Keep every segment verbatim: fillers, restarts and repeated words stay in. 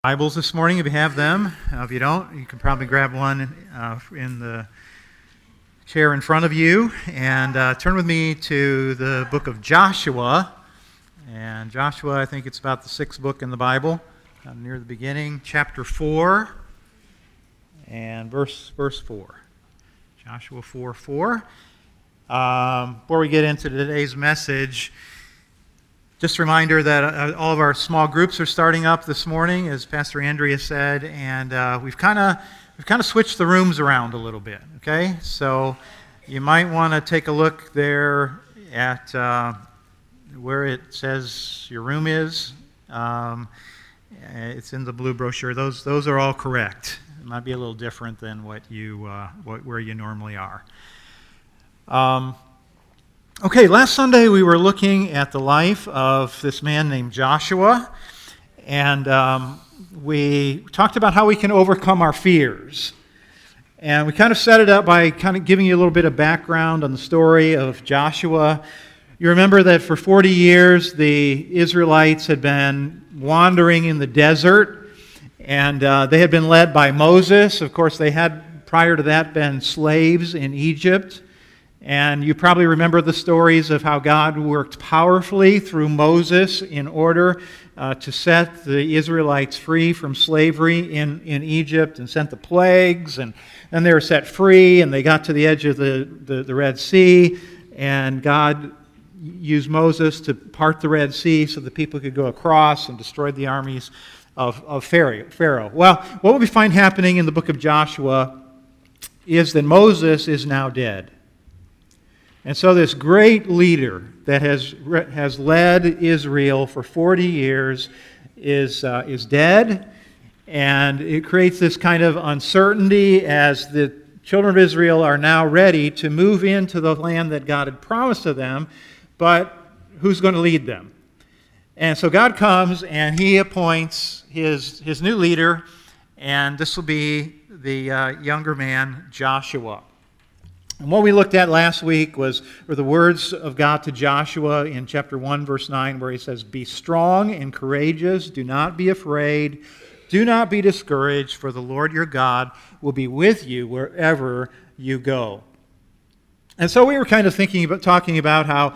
Bibles this morning, if you have them. Uh, if you don't, you can probably grab one uh, in the chair in front of you. And uh, turn with me to the book of Joshua. And Joshua, I think it's about the sixth book in the Bible, uh, near the beginning, chapter four, and verse verse four. Joshua four four. Um, before we get into today's message, just a reminder that uh, all of our small groups are starting up this morning, as Pastor Andrea said, and uh, we've kind of we've kind of switched the rooms around a little bit. Okay, so you might want to take a look there at uh, where it says your room is. Um, it's in the blue brochure. Those those are all correct. It might be a little different than what you uh, what, where you normally are. Um, Okay, last Sunday we were looking at the life of this man named Joshua, and um, we talked about how we can overcome our fears. And we kind of set it up by kind of giving you a little bit of background on the story of Joshua. You remember that for forty years the Israelites had been wandering in the desert, and uh, they had been led by Moses. Of course, they had prior to that been slaves in Egypt. And you probably remember the stories of how God worked powerfully through Moses in order uh, to set the Israelites free from slavery in, in Egypt, and sent the plagues, and then they were set free, and they got to the edge of the, the, the Red Sea, and God used Moses to part the Red Sea so the people could go across, and destroyed the armies of, of Pharaoh. Well, what we find happening in the book of Joshua is that Moses is now dead. And so this great leader that has has led Israel for forty years is uh, is dead, and it creates this kind of uncertainty as the children of Israel are now ready to move into the land that God had promised to them, but who's going to lead them? And so God comes and He appoints his his new leader, and this will be the uh, younger man, Joshua. And what we looked at last week was were the words of God to Joshua in chapter one, verse nine, where He says, "Be strong and courageous, do not be afraid, do not be discouraged, for the Lord your God will be with you wherever you go." And so we were kind of thinking about, talking about how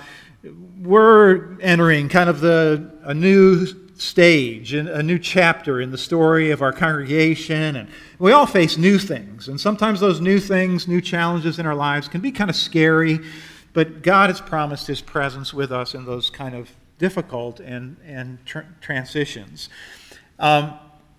we're entering kind of the a new stage, a new chapter in the story of our congregation, and we all face new things, and sometimes those new things, new challenges in our lives can be kind of scary, but God has promised His presence with us in those kind of difficult and, and tr- transitions. Um,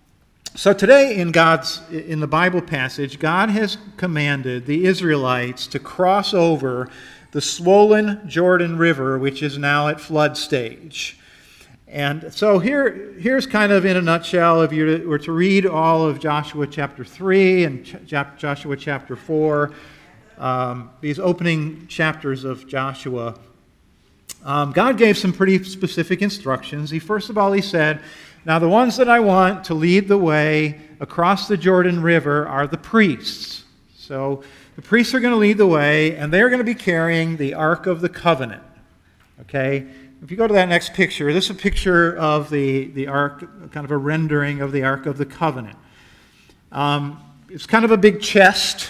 so today in God's, in the Bible passage, God has commanded the Israelites to cross over the swollen Jordan River, which is now at flood stage. And so here, here's kind of in a nutshell, if you were to read all of Joshua chapter three and Ch- Joshua chapter four, um, these opening chapters of Joshua, um, God gave some pretty specific instructions. He first of all, He said, "Now the ones that I want to lead the way across the Jordan River are the priests." So the priests are going to lead the way, and they're going to be carrying the Ark of the Covenant. Okay? If you go to that next picture, this is a picture of the, the Ark, kind of a rendering of the Ark of the Covenant. Um, it's kind of a big chest,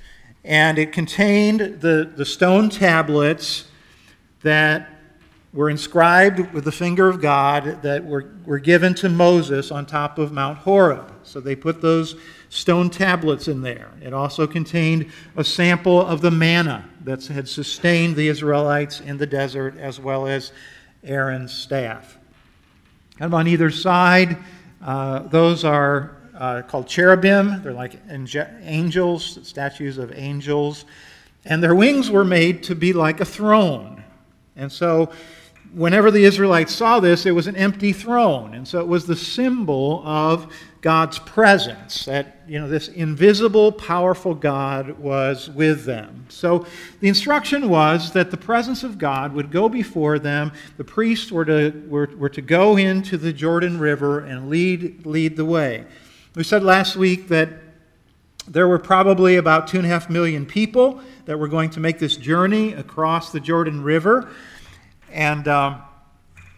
and it contained the, the stone tablets that were inscribed with the finger of God that were, were given to Moses on top of Mount Horeb. So they put those stone tablets in there. It also contained a sample of the manna that had sustained the Israelites in the desert, as well as Aaron's staff. Kind of on either side, uh, those are uh, called cherubim. They're like angels, statues of angels. And their wings were made to be like a throne. And so whenever the Israelites saw this, it was an empty throne. And so it was the symbol of God's presence, that, you know, this invisible, powerful God was with them. So the instruction was that the presence of God would go before them. The priests were to, were, were to go into the Jordan River and lead, lead the way. We said last week that there were probably about two and a half million people that were going to make this journey across the Jordan River. And um,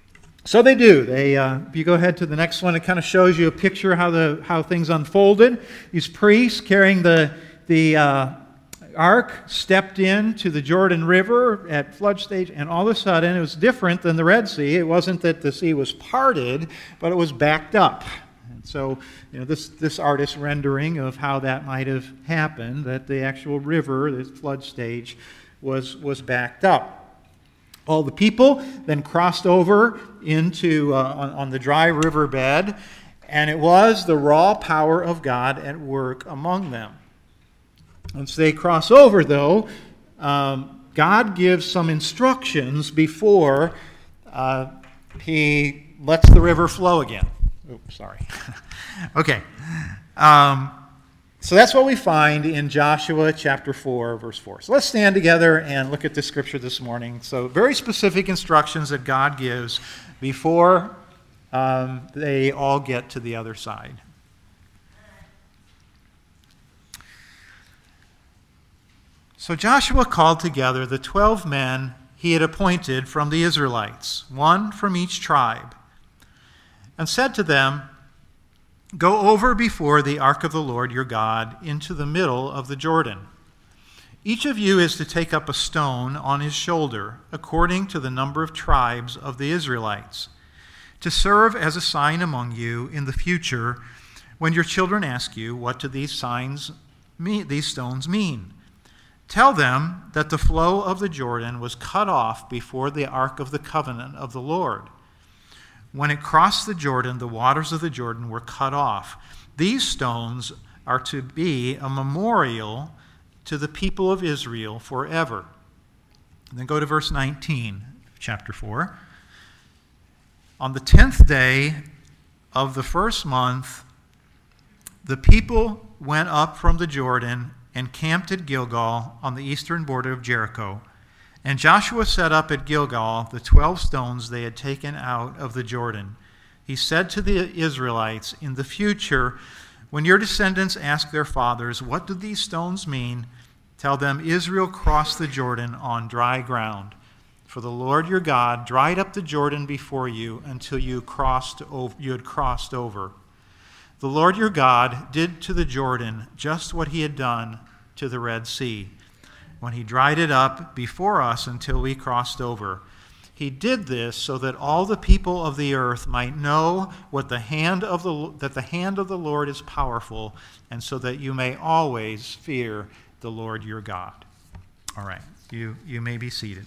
So they do. They, uh, if you go ahead to the next one, it kind of shows you a picture how the how things unfolded. These priests carrying the the uh, ark stepped into the Jordan River at flood stage, and all of a sudden it was different than the Red Sea. It wasn't that the sea was parted, but it was backed up. And so, you know, this this artist's rendering of how that might have happened, that the actual river, the flood stage, was was backed up. All the people then crossed over into uh, on, on the dry riverbed, and it was the raw power of God at work among them. Once they cross over, though, um, God gives some instructions before uh, he lets the river flow again. Oops, sorry. Okay. Um, So that's what we find in Joshua chapter four, verse four. So let's stand together and look at this scripture this morning. So very specific instructions that God gives before um, they all get to the other side. So Joshua called together the twelve men he had appointed from the Israelites, one from each tribe, and said to them, "Go over before the ark of the Lord your God into the middle of the Jordan. Each of you is to take up a stone on his shoulder, according to the number of tribes of the Israelites, to serve as a sign among you in the future when your children ask you, 'What do these signs mean, these stones mean?' Tell them that the flow of the Jordan was cut off before the ark of the covenant of the Lord. When it crossed the Jordan, the waters of the Jordan were cut off. These stones are to be a memorial to the people of Israel forever." And then go to verse nineteen, chapter four. "On the tenth day of the first month, the people went up from the Jordan and camped at Gilgal on the eastern border of Jericho. And Joshua set up at Gilgal the twelve stones they had taken out of the Jordan. He said to the Israelites, 'In the future, when your descendants ask their fathers, "What do these stones mean?" tell them Israel crossed the Jordan on dry ground. For the Lord your God dried up the Jordan before you until you crossed over, you had crossed over. The Lord your God did to the Jordan just what he had done to the Red Sea, when he dried it up before us until we crossed over. He did this so that all the people of the earth might know what the hand of the that the hand of the Lord is powerful, and so that you may always fear the Lord your God." All right, you, you may be seated.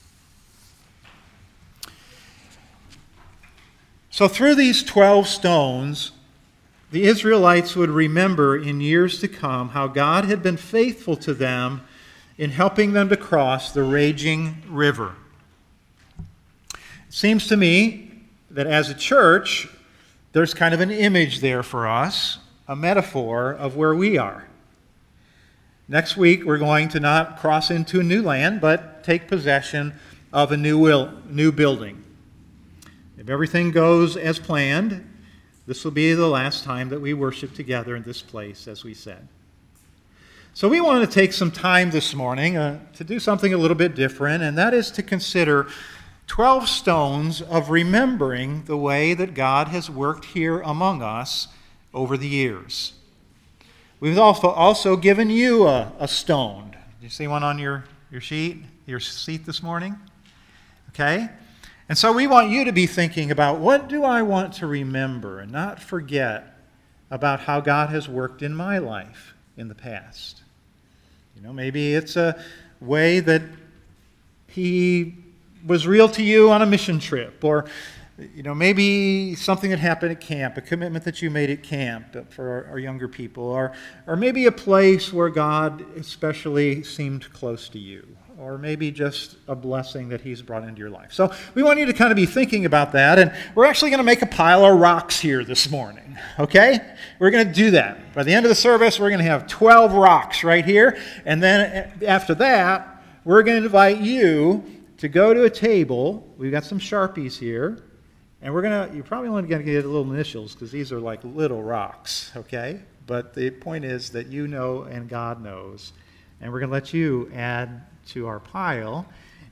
So through these twelve stones, the Israelites would remember in years to come how God had been faithful to them in helping them to cross the raging river. It seems to me that as a church, there's kind of an image there for us, a metaphor of where we are. Next week, we're going to not cross into a new land, but take possession of a new will, new building. If everything goes as planned, this will be the last time that we worship together in this place, as we said. So we want to take some time this morning uh, to do something a little bit different, and that is to consider twelve stones of remembering the way that God has worked here among us over the years. We've also, also given you a, a stone. Did you see one on your, your sheet, your seat this morning? Okay? And so we want you to be thinking about, what do I want to remember and not forget about how God has worked in my life in the past? You know, maybe it's a way that he was real to you on a mission trip, or, you know, maybe something that happened at camp, a commitment that you made at camp for our, our younger people, or, or maybe a place where God especially seemed close to you, or maybe just a blessing that he's brought into your life. So we want you to kind of be thinking about that, and we're actually going to make a pile of rocks here this morning, okay? We're going to do that. By the end of the service, we're going to have twelve rocks right here, and then after that, we're going to invite you to go to a table. We've got some Sharpies here, and we're going to, you're probably only going to get little initials because these are like little rocks, okay? But the point is that you know and God knows, and we're going to let you add to our pile.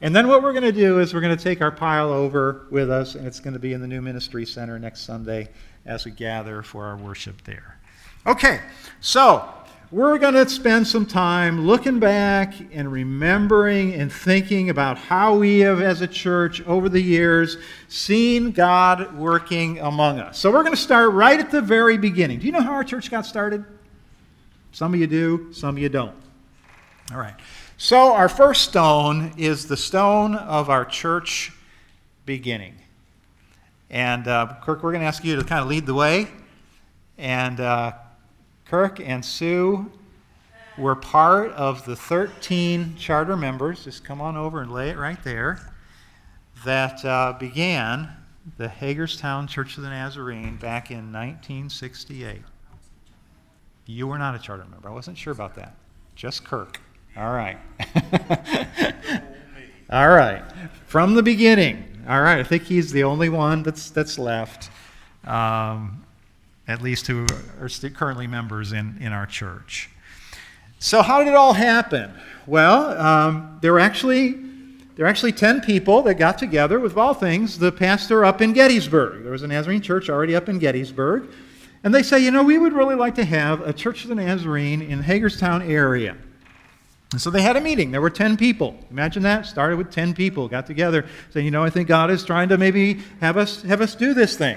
And then what we're going to do is we're going to take our pile over with us, and it's going to be in the new ministry center next Sunday as we gather for our worship there. Okay, so we're going to spend some time looking back and remembering and thinking about how we have, as a church, over the years, seen God working among us. So we're going to start right at the very beginning. Do you know how our church got started? Some of you do, some of you don't. All right. So our first stone is the stone of our church beginning. And uh, Kirk, we're going to ask you to kind of lead the way. And uh, Kirk and Sue were part of the thirteen charter members, just come on over and lay it right there, that uh, began the Hagerstown Church of the Nazarene back in nineteen sixty-eight. You were not a charter member. I wasn't sure about that. Just Kirk. All right. All right. From the beginning. All right. I think he's the only one that's that's left, um, at least who are still currently members in, in our church. So how did it all happen? Well, um, there were actually there were actually ten people that got together with, of all things, the pastor up in Gettysburg. There was a Nazarene church already up in Gettysburg. And they say, you know, we would really like to have a Church of the Nazarene in the Hagerstown area. And so they had a meeting. There were ten people. Imagine that. Started with ten people. Got together. Saying, you know, I think God is trying to maybe have us have us do this thing.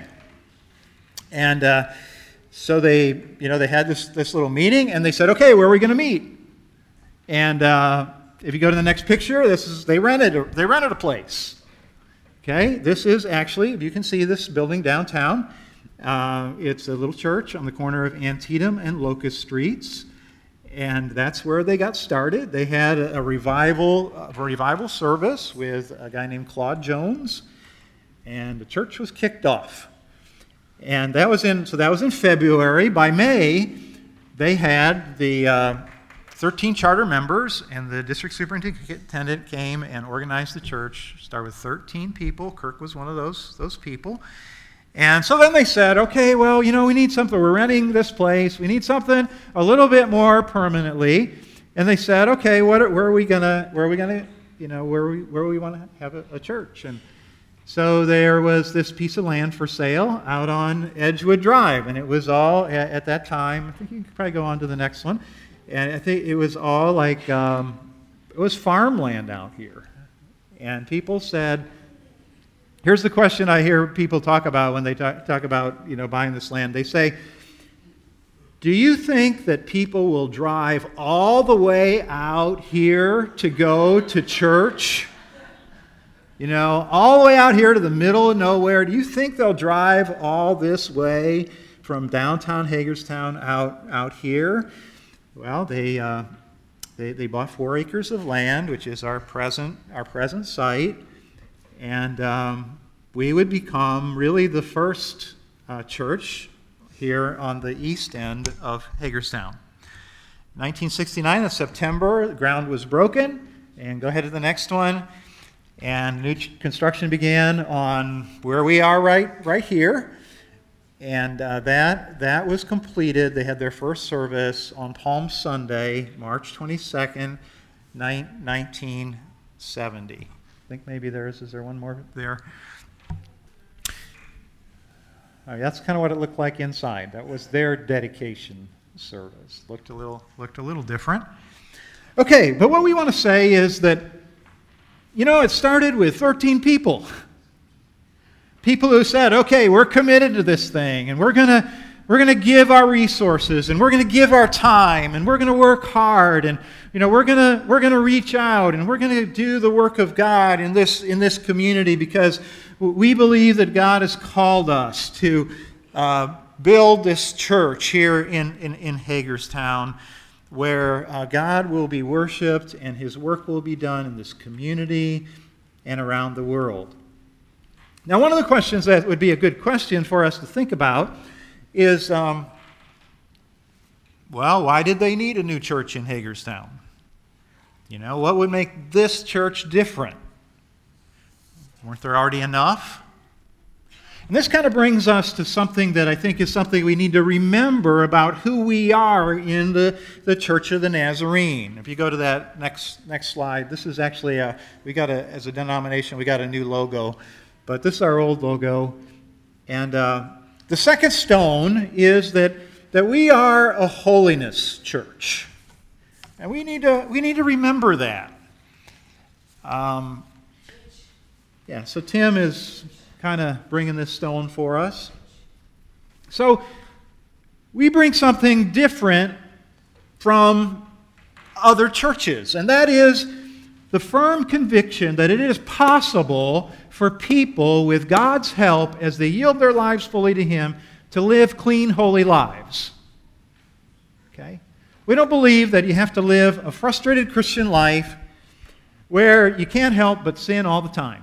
And uh, so they, you know, they had this, this little meeting, and they said, okay, where are we going to meet? And uh, if you go to the next picture, this is they rented a, they rented a place. Okay, this is actually, if you can see this building downtown, uh, it's a little church on the corner of Antietam and Locust Streets. And that's where they got started. They had a, a revival, a revival service with a guy named Claude Jones, and the church was kicked off. And that was in so that was in February. By May, they had the uh, thirteen charter members, and the district superintendent came and organized the church. Started with thirteen people. Kirk was one of those those people. And so then they said, okay, well, you know, we need something. We're renting this place. We need something a little bit more permanently. And they said, okay, what are, where are we gonna, where are we gonna, you know, where we, where we want to have a, a church? And so there was this piece of land for sale out on Edgewood Drive, and it was all at, at that time. I think you could probably go on to the next one. And I think it was all like um, it was farmland out here. And people said, here's the question I hear people talk about when they talk, talk about, you know, buying this land. They say, do you think that people will drive all the way out here to go to church? You know, all the way out here to the middle of nowhere. Do you think they'll drive all this way from downtown Hagerstown out, out here? Well, they, uh, they, they bought four acres of land, which is our present, our present site. And um, we would become really the first uh, church here on the east end of Hagerstown. nineteen sixty-nine, in September, the ground was broken. And go ahead to the next one. And new construction began on where we are right, right here. And uh, that, that was completed. They had their first service on Palm Sunday, March twenty-second, nineteen seventy. I think maybe there is, is there one more there? All right, that's kind of what it looked like inside. That was their dedication service. Looked a little, looked a little different. Okay, but what we want to say is that, you know, it started with thirteen people. People who said, okay, we're committed to this thing, and we're going to We're going to give our resources, and we're going to give our time, and we're going to work hard, and you know we're going to we're going to reach out, and we're going to do the work of God in this in this community because we believe that God has called us to uh, build this church here in in, in Hagerstown, where uh, God will be worshipped and His work will be done in this community and around the world. Now, one of the questions that would be a good question for us to think about is, um, well, why did they need a new church in Hagerstown? You know, what would make this church different? Weren't there already enough? And this kind of brings us to something that I think is something we need to remember about who we are in the, the Church of the Nazarene. If you go to that next next slide, this is actually, a, we got a, as a denomination, we got a new logo. But this is our old logo. And uh, the second stone is that, that we are a holiness church. And we need to, we need to remember that. Um, yeah, so Tim is kind of bringing this stone for us. So we bring something different from other churches, and that is the firm conviction that it is possible for people with God's help, as they yield their lives fully to Him, to live clean, holy lives. Okay? We don't believe that you have to live a frustrated Christian life where you can't help but sin all the time.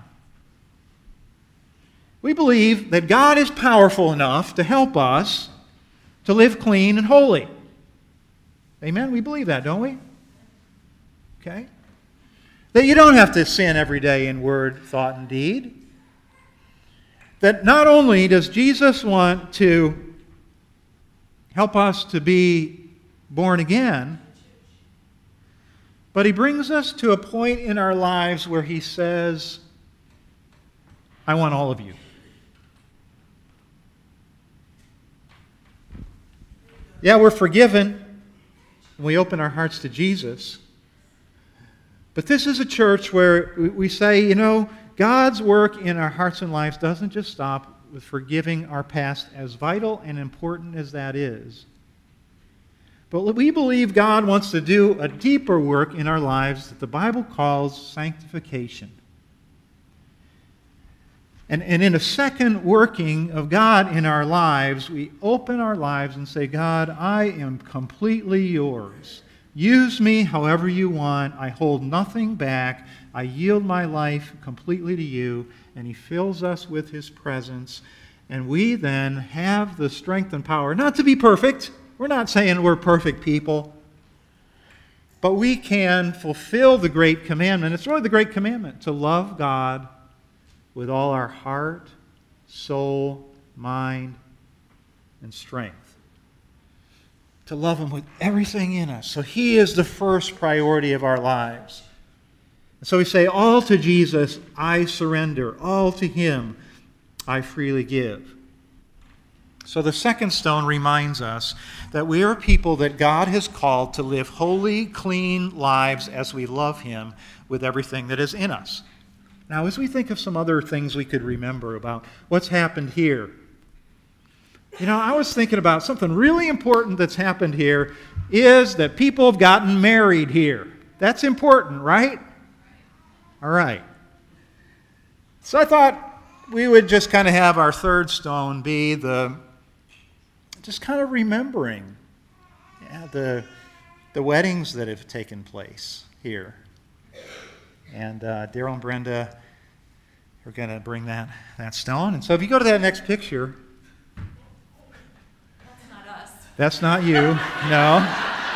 We believe that God is powerful enough to help us to live clean and holy. Amen? We believe that, don't we? Okay? That you don't have to sin every day in word, thought, and deed. That not only does Jesus want to help us to be born again, but He brings us to a point in our lives where He says, I want all of you. Yeah, we're forgiven when we open our hearts to Jesus. But this is a church where we say, you know, God's work in our hearts and lives doesn't just stop with forgiving our past, as vital and important as that is. But we believe God wants to do a deeper work in our lives that the Bible calls sanctification. And, and in a second working of God in our lives, we open our lives and say, God, I am completely yours. Use me however you want. I hold nothing back. I yield my life completely to you. And He fills us with His presence. And we then have the strength and power, not to be perfect. We're not saying we're perfect people. But we can fulfill the great commandment. It's really the great commandment, to love God with all our heart, soul, mind, and strength. To love Him with everything in us. So He is the first priority of our lives. And so we say, all to Jesus I surrender. All to Him I freely give. So the second stone reminds us that we are people that God has called to live holy, clean lives as we love Him with everything that is in us. Now, as we think of some other things we could remember about what's happened here, you know, I was thinking about something really important that's happened here is that people have gotten married here. That's important, right? All right. So I thought we would just kind of have our third stone be the, just kind of remembering yeah, the, the weddings that have taken place here. And uh, Daryl and Brenda are going to bring that, that stone. And so if you go to that next picture. That's not us. That's not you. No.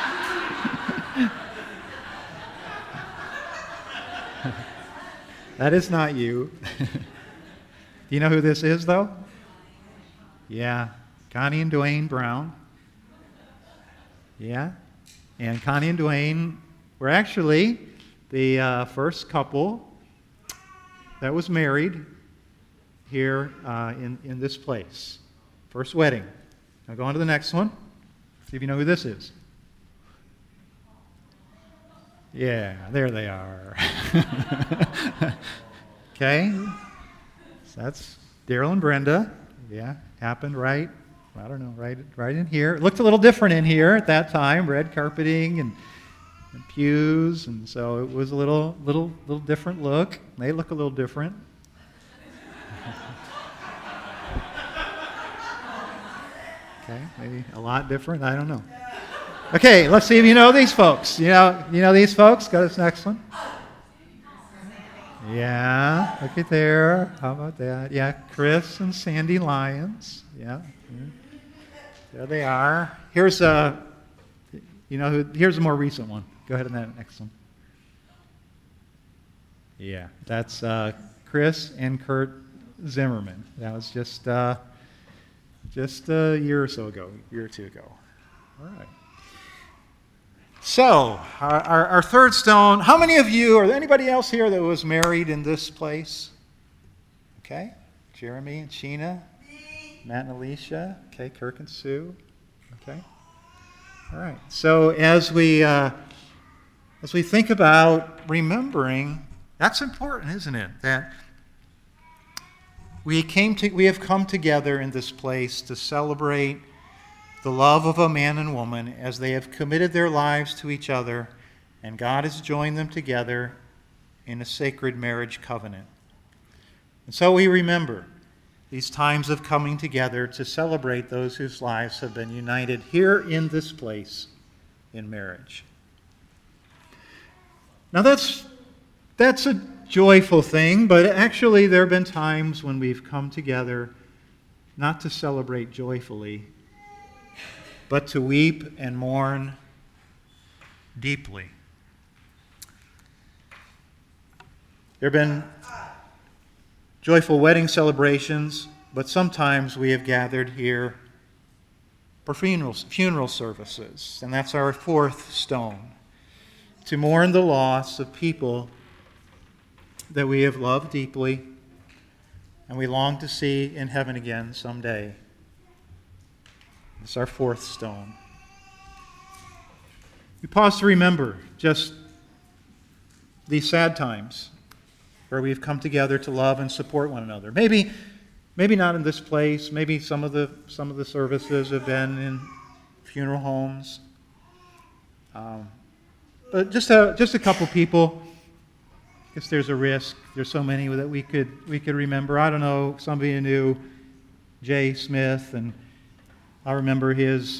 That is not you. Do you know who this is, though? Yeah. Connie and Dwayne Brown. Yeah. And Connie and Dwayne were actually the uh, first couple that was married here uh, in, in this place. First wedding. Now go on to the next one. See if you know who this is. Yeah, there they are. Okay. So that's Daryl and Brenda. Yeah, happened right, I don't know, right, right in here. It looked a little different in here at that time, red carpeting and and pews, and so it was a little, little, little different look. They look a little different. Okay, maybe a lot different. I don't know. Okay, let's see if you know these folks. You know, you know these folks. Go to this next one. Yeah, look at there. How about that? Yeah, Chris and Sandy Lyons. Yeah, yeah. There they are. Here's a, you know, here's a more recent one. Go ahead on that next one. Yeah, that's uh, Chris and Kurt Zimmerman. That was just uh, just a year or so ago, a year or two ago. All right. So, our, our, our third stone, how many of you, or anybody else here that was married in this place? Okay. Jeremy and Sheena. Matt and Alicia. Okay. Kirk and Sue. Okay. All right. So, as we, uh, as we think about remembering, that's important, isn't it? That we came to, we have come together in this place to celebrate the love of a man and woman as they have committed their lives to each other, and God has joined them together in a sacred marriage covenant. And so we remember these times of coming together to celebrate those whose lives have been united here in this place in marriage. Now that's, that's a joyful thing, but actually there have been times when we've come together not to celebrate joyfully, but to weep and mourn deeply. There have been joyful wedding celebrations, but sometimes we have gathered here for funerals, funeral services, and that's our fourth stone, to mourn the loss of people that we have loved deeply and we long to see in heaven again someday. It's our fourth stone. We pause to remember just these sad times where we've come together to love and support one another. Maybe, maybe not in this place. Maybe some of the some of the services have been in funeral homes. Um, but just a just a couple people. I guess there's a risk. There's so many that we could we could remember. I don't know. Somebody who knew Jay Smith, and I remember his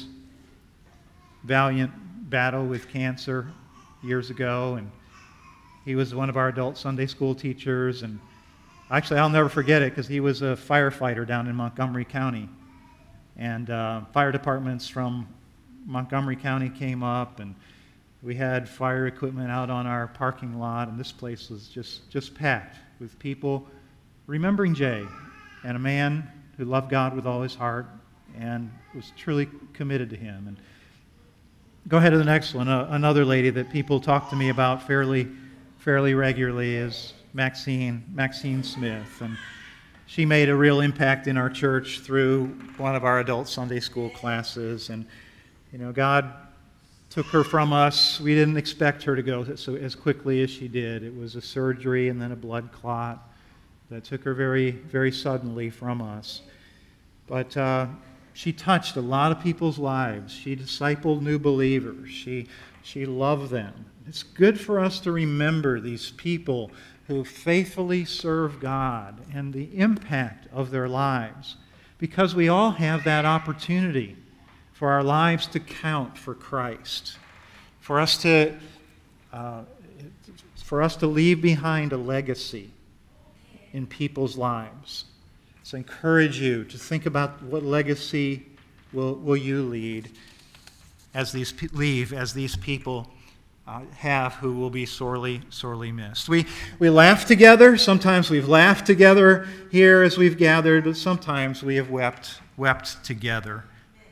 valiant battle with cancer years ago, and he was one of our adult Sunday school teachers, and actually I'll never forget it because he was a firefighter down in Montgomery County, and uh, fire departments from Montgomery County came up, and we had fire equipment out on our parking lot, and this place was just, just packed with people remembering Jay, and a man who loved God with all his heart and was truly committed to him. And go ahead to the next one. Uh, another lady that people talk to me about fairly, fairly regularly is Maxine, Maxine Smith, and she made a real impact in our church through one of our adult Sunday school classes. And you know, God took her from us. We didn't expect her to go so as quickly as she did. It was a surgery and then a blood clot that took her very, very suddenly from us. But uh, she touched a lot of people's lives. She discipled new believers. She, she loved them. It's good for us to remember these people who faithfully serve God and the impact of their lives, because we all have that opportunity for our lives to count for Christ, for us to, uh, for us to leave behind a legacy in people's lives. So I encourage you to think about what legacy will, will you lead as these pe- leave as these people uh, have who will be sorely, sorely missed. We, we laugh together. Sometimes we've laughed together here as we've gathered, but sometimes we have wept, wept together.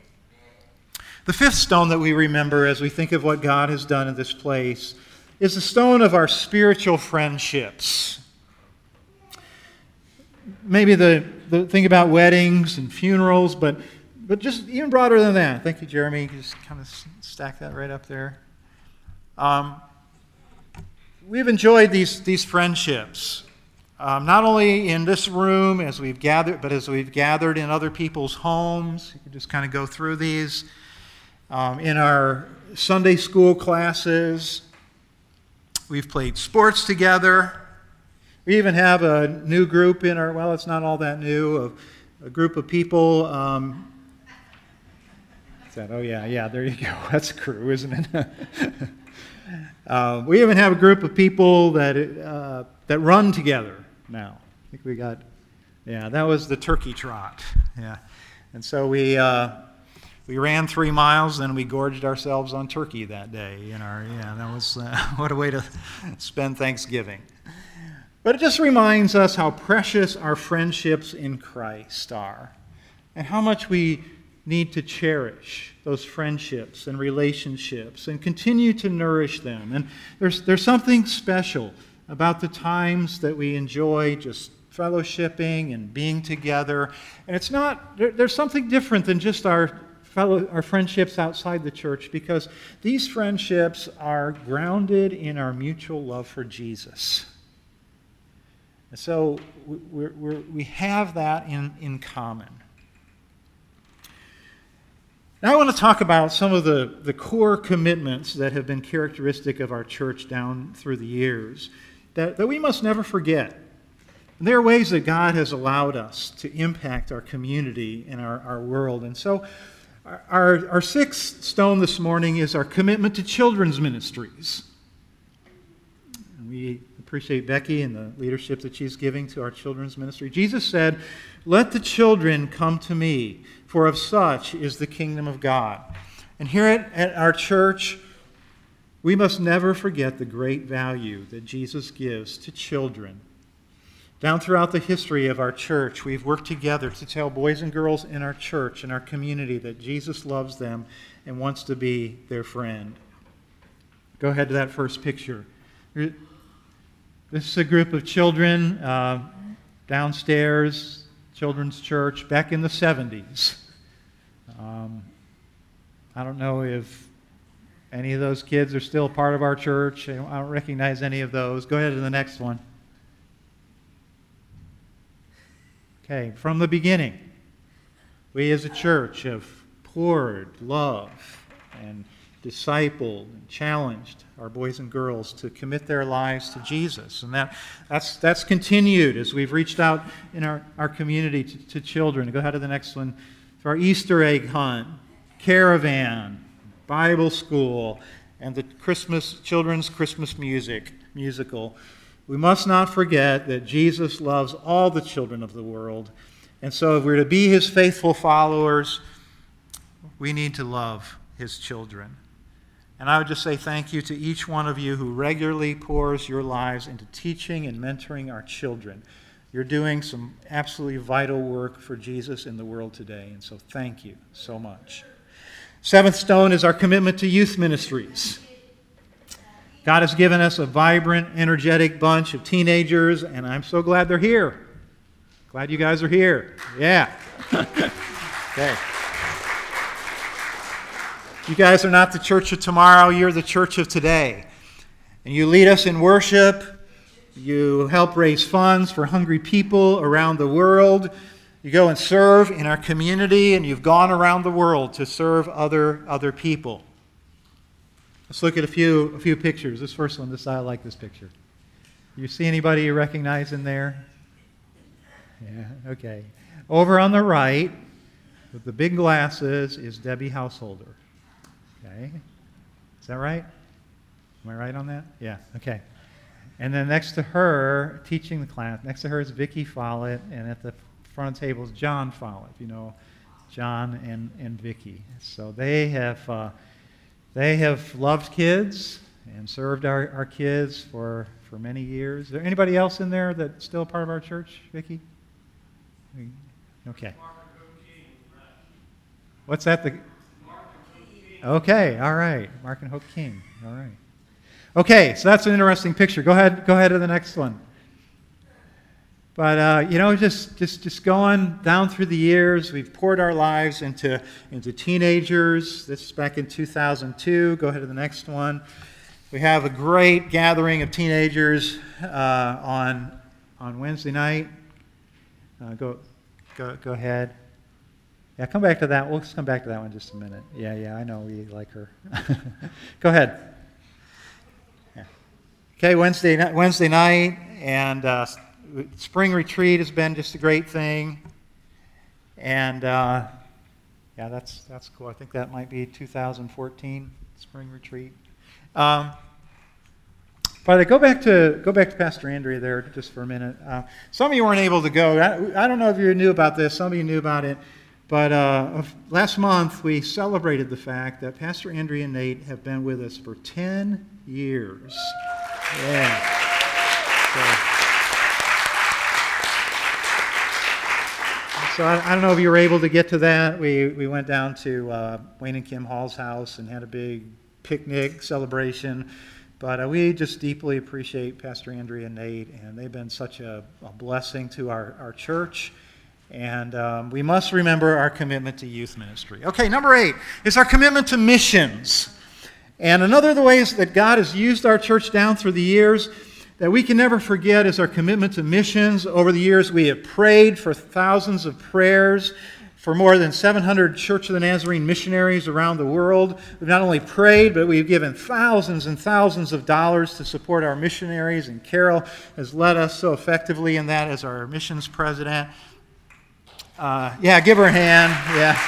The fifth stone that we remember as we think of what God has done in this place is the stone of our spiritual friendships. Maybe the, the thing about weddings and funerals, but but just even broader than that. Thank you, Jeremy. You can just kind of stack that right up there. Um, we've enjoyed these, these friendships, um, not only in this room as we've gathered, but as we've gathered in other people's homes. You can just kind of go through these. Um, in our Sunday school classes, we've played sports together. We even have a new group in our, well, it's not all that new, a, a group of people. Um, what's that? Oh, yeah, yeah, there you go. That's a crew, isn't it? uh, we even have a group of people that uh, that run together now. I think we got, yeah, that was the turkey trot. Yeah. And so we... Uh, We ran three miles, then we gorged ourselves on turkey that day. In our, yeah, that was uh, what a way to spend Thanksgiving. But it just reminds us how precious our friendships in Christ are and how much we need to cherish those friendships and relationships and continue to nourish them. And there's, there's something special about the times that we enjoy just fellowshipping and being together. And it's not, there, there's something different than just our fellow, our friendships outside the church, because these friendships are grounded in our mutual love for Jesus. And so we're, we're, we have that in, in common. Now I want to talk about some of the, the core commitments that have been characteristic of our church down through the years that, that we must never forget. And there are ways that God has allowed us to impact our community and our, our world. And so our, our, our sixth stone this morning is our commitment to children's ministries. And we appreciate Becky and the leadership that she's giving to our children's ministry. Jesus said, "Let the children come to me, for of such is the kingdom of God." And here at, at our church, we must never forget the great value that Jesus gives to children. Down throughout the history of our church, we've worked together to tell boys and girls in our church and our community that Jesus loves them and wants to be their friend. Go ahead to that first picture. This is a group of children uh, downstairs, children's church, back in the seventies. Um, I don't know if any of those kids are still part of our church. I don't, I don't recognize any of those. Go ahead to the next one. Okay, from the beginning, we as a church have poured love and discipled and challenged our boys and girls to commit their lives to Jesus. And that, that's, that's continued as we've reached out in our, our community to, to children. Go ahead to the next one. For our Easter egg hunt, caravan, Bible school, and the Christmas children's Christmas music musical. We must not forget that Jesus loves all the children of the world. And so if we're to be his faithful followers, we need to love his children. And I would just say thank you to each one of you who regularly pours your lives into teaching and mentoring our children. You're doing some absolutely vital work for Jesus in the world today, and so thank you so much. Seventh stone is our commitment to youth ministries. God has given us a vibrant, energetic bunch of teenagers, and I'm so glad they're here. Glad you guys are here. Yeah. Okay. You guys are not the church of tomorrow, you're the church of today. And you lead us in worship. You help raise funds for hungry people around the world. You go and serve in our community, and you've gone around the world to serve other, other people. Let's look at a few, a few pictures. This first one, this I like this picture. You see anybody you recognize in there? Yeah, okay. Over on the right, with the big glasses, is Debbie Householder. Okay. Is that right? Am I right on that? Yeah, okay. And then next to her, teaching the class, next to her is Vicki Follett, and at the front table is John Follett, you know, John and, and Vicki. So they have uh, they have loved kids and served our, our kids for, for many years. Is there anybody else in there that's still part of our church, Vicki? Okay. What's that? The Okay, all right. Mark and Hope King. All right. Okay, so that's an interesting picture. Go ahead, go ahead to the next one. But uh, you know, just just just going down through the years, we've poured our lives into into teenagers. This is back in two thousand two. Go ahead to the next one. We have a great gathering of teenagers uh, on on Wednesday night. Uh, go go go ahead. Yeah, come back to that. We'll just come back to that one in just a minute. Yeah, yeah, I know we like her. Go ahead. Yeah. Okay, Wednesday Wednesday night, and uh, spring retreat has been just a great thing. And uh, yeah, that's that's cool. I think that might be two thousand fourteen spring retreat. Um, but I go back to go back to Pastor Andrea there just for a minute. Uh, some of you weren't able to go. I, I don't know if you knew about this. Some of you knew about it. But uh, last month, we celebrated the fact that Pastor Andrea and Nate have been with us for ten years. Yeah. So, So I, I don't know if you were able to get to that. We, we went down to uh, Wayne and Kim Hall's house and had a big picnic celebration. But uh, we just deeply appreciate Pastor Andrea and Nate, and they've been such a, a blessing to our, our church. And um, we must remember our commitment to youth ministry. Okay, number eight is our commitment to missions. And another of the ways that God has used our church down through the years that we can never forget is our commitment to missions. Over the years, we have prayed for thousands of prayers for more than seven hundred Church of the Nazarene missionaries around the world. We've not only prayed, but we've given thousands and thousands of dollars to support our missionaries, and Carol has led us so effectively in that as our missions president. Uh, yeah, give her a hand. Yeah.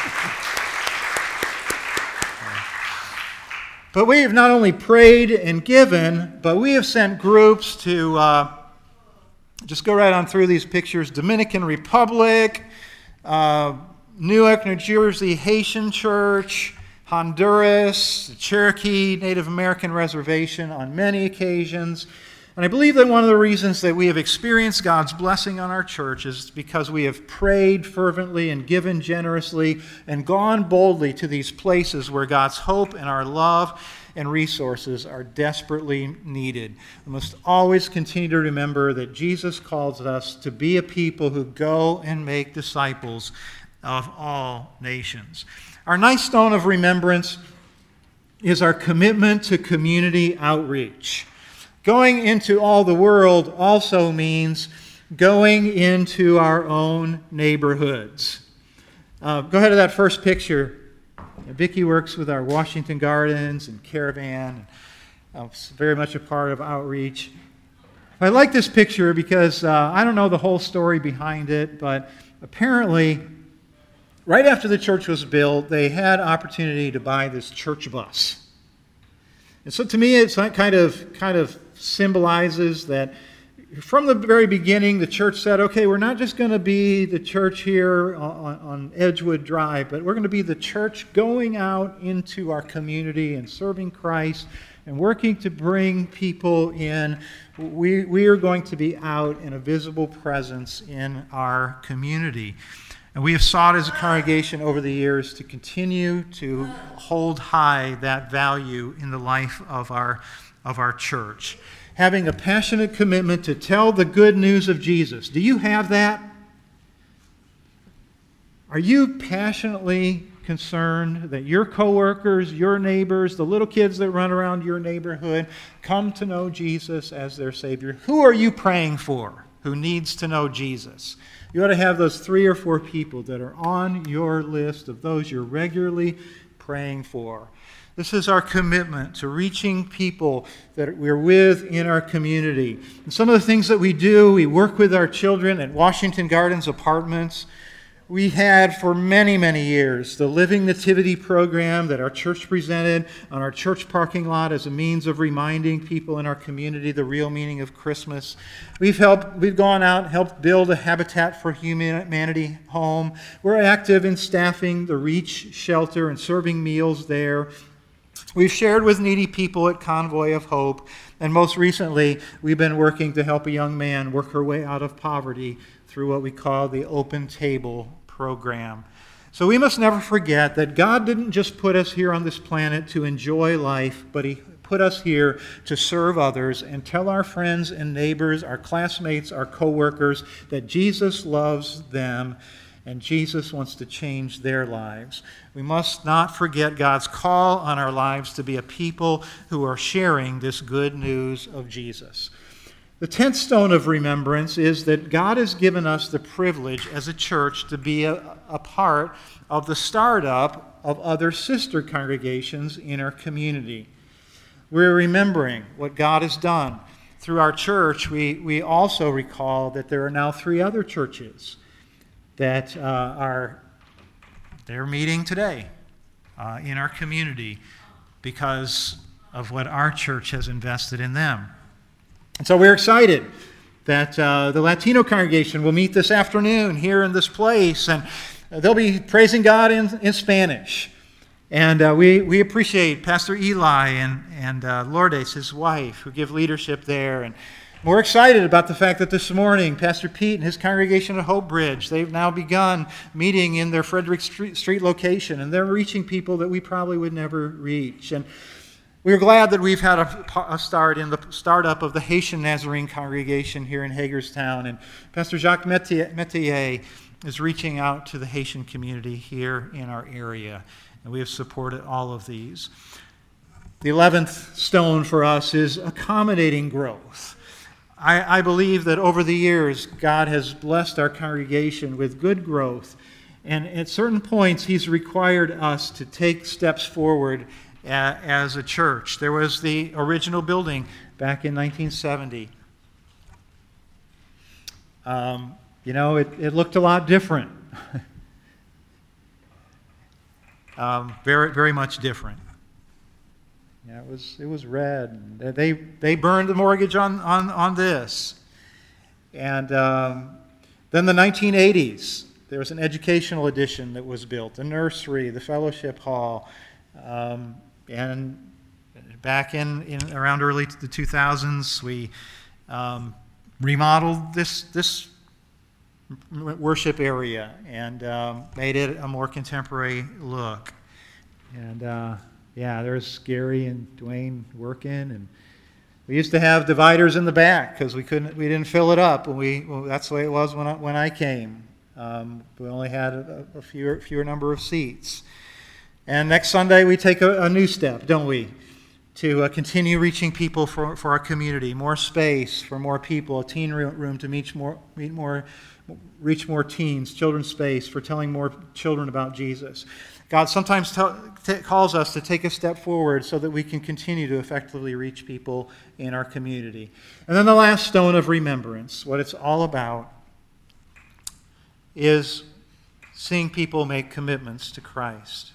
But we have not only prayed and given, but we have sent groups to, uh, just go right on through these pictures, Dominican Republic, uh, Newark, New Jersey, Haitian Church, Honduras, the Cherokee Native American Reservation on many occasions. And I believe that one of the reasons that we have experienced God's blessing on our church is because we have prayed fervently and given generously and gone boldly to these places where God's hope and our love and resources are desperately needed. We must always continue to remember that Jesus calls us to be a people who go and make disciples of all nations. Our ninth stone of remembrance is our commitment to community outreach. Going into all the world also means going into our own neighborhoods. Uh, go ahead to that first picture. Vicki works with our Washington Gardens and Caravan. Uh, it's very much a part of outreach. I like this picture because uh, I don't know the whole story behind it, but apparently right after the church was built, they had opportunity to buy this church bus. And so to me, it's kind of kind of symbolizes that from the very beginning, the church said, okay, we're not just going to be the church here on, on Edgewood Drive, but we're going to be the church going out into our community and serving Christ and working to bring people in. We, we are going to be out in a visible presence in our community. And we have sought as a congregation over the years to continue to hold high that value in the life of our, of our church. Having a passionate commitment to tell the good news of Jesus. Do you have that? Are you passionately concerned that your coworkers, your neighbors, the little kids that run around your neighborhood come to know Jesus as their Savior? Who are you praying for who needs to know Jesus? You ought to have those three or four people that are on your list of those you're regularly praying for. This is our commitment to reaching people that we're with in our community. And some of the things that we do, we work with our children at Washington Gardens Apartments. We had for many, many years the Living Nativity program that our church presented on our church parking lot as a means of reminding people in our community the real meaning of Christmas. We've helped, we've gone out and helped build a Habitat for Humanity home. We're active in staffing the Reach shelter and serving meals there. We've shared with needy people at Convoy of Hope, and most recently, we've been working to help a young man work her way out of poverty through what we call the Open Table program. So we must never forget that God didn't just put us here on this planet to enjoy life, but He put us here to serve others and tell our friends and neighbors, our classmates, our coworkers that Jesus loves them and Jesus wants to change their lives. We must not forget God's call on our lives to be a people who are sharing this good news of Jesus. The tenth stone of remembrance is that God has given us the privilege as a church to be a, a part of the startup of other sister congregations in our community. We're remembering what God has done. Through our church, we, we also recall that there are now three other churches that uh, are they're meeting today uh, in our community because of what our church has invested in them. And so we're excited that uh, the Latino congregation will meet this afternoon here in this place, and they'll be praising God in, in Spanish. And uh, we, we appreciate Pastor Eli and, and uh, Lourdes, his wife, who give leadership there. And We're excited about the fact that this morning, Pastor Pete and his congregation at Hope Bridge, they've now begun meeting in their Frederick Street, Street location, and they're reaching people that we probably would never reach. And we're glad that we've had a, a start in the startup of the Haitian Nazarene congregation here in Hagerstown, and Pastor Jacques Metier, Metier is reaching out to the Haitian community here in our area, and we have supported all of these. The eleventh stone for us is accommodating growth. I, I believe that over the years, God has blessed our congregation with good growth, and at certain points, He's required us to take steps forward a, as a church. There was the original building back in nineteen seventy. Um, you know, it, it looked a lot different. um, very, very much different. Yeah, it was it was red. They they burned the mortgage on on, on this, and um, then the nineteen eighties. There was an educational addition that was built, a nursery, the fellowship hall, um, and back in, in around early the two thousands, we um, remodeled this this worship area and um, made it a more contemporary look, and. Uh, Yeah, there's Gary and Dwayne working, and we used to have dividers in the back because we couldn't, we didn't fill it up. When we, well, that's the way it was when I, when I came. Um, we only had a, a fewer, fewer number of seats. And next Sunday we take a, a new step, don't we, to uh, continue reaching people for for our community, more space for more people, a teen room to meet more, meet more, reach more teens, children's space for telling more children about Jesus. God sometimes t- t- calls us to take a step forward so that we can continue to effectively reach people in our community. And then the last stone of remembrance, what it's all about, is seeing people make commitments to Christ.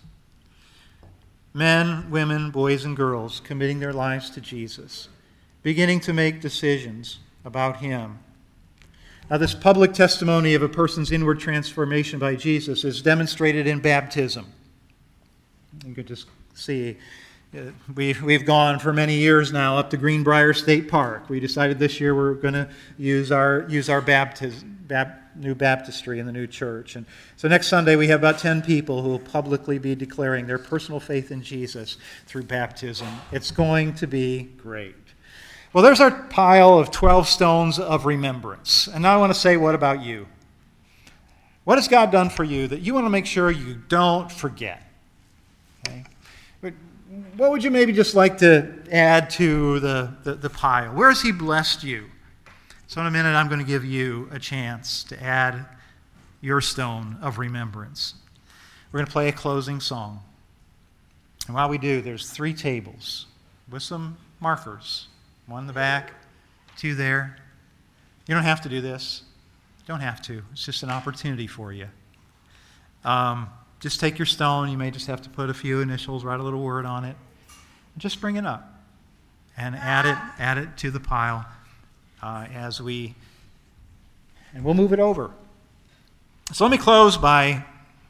Men, women, boys, and girls committing their lives to Jesus, beginning to make decisions about Him. Now, this public testimony of a person's inward transformation by Jesus is demonstrated in baptism. You can just see, uh, we've, we've gone for many years now up to Greenbrier State Park. We decided this year we're going to use our use our baptism, bap, new baptistry in the new church. And so next Sunday we have about ten people who will publicly be declaring their personal faith in Jesus through baptism. It's going to be great. Well, there's our pile of twelve stones of remembrance. And now I want to say, what about you? What has God done for you that you want to make sure you don't forget? Okay. What would you maybe just like to add to the, the, the pile? Where has He blessed you? So in a minute, I'm going to give you a chance to add your stone of remembrance. We're going to play a closing song. And while we do, there's three tables with some markers. One in the back, two there. You don't have to do this. You don't have to. It's just an opportunity for you. Um, just take your stone. You may just have to put a few initials, write a little word on it. And just bring it up and add it, add it to the pile uh, as we, and we'll move it over. So let me close by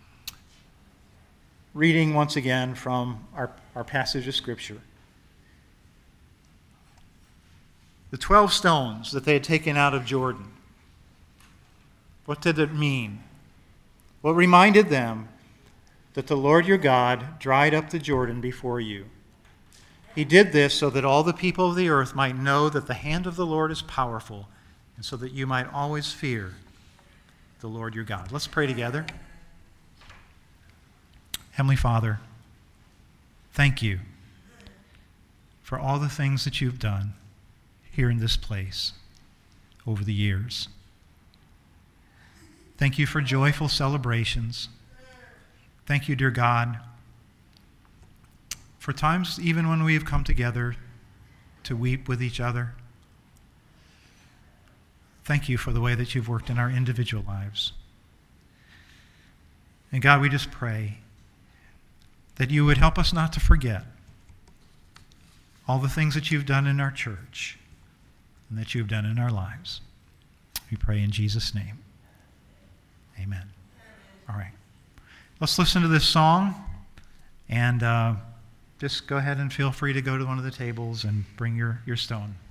reading once again from our, our passage of Scripture. The twelve stones that they had taken out of Jordan. What did it mean? Well, it reminded them that the Lord your God dried up the Jordan before you. He did this so that all the people of the earth might know that the hand of the Lord is powerful, and so that you might always fear the Lord your God. Let's pray together. Heavenly Father, thank you for all the things that you've done here in this place over the years. Thank you for joyful celebrations. Thank you, dear God, for times even when we have come together to weep with each other. Thank you for the way that you've worked in our individual lives. And God, we just pray that you would help us not to forget all the things that you've done in our church and that you've done in our lives. We pray in Jesus' name. Amen. All right. Let's listen to this song, and uh, just go ahead and feel free to go to one of the tables and bring your, your stone.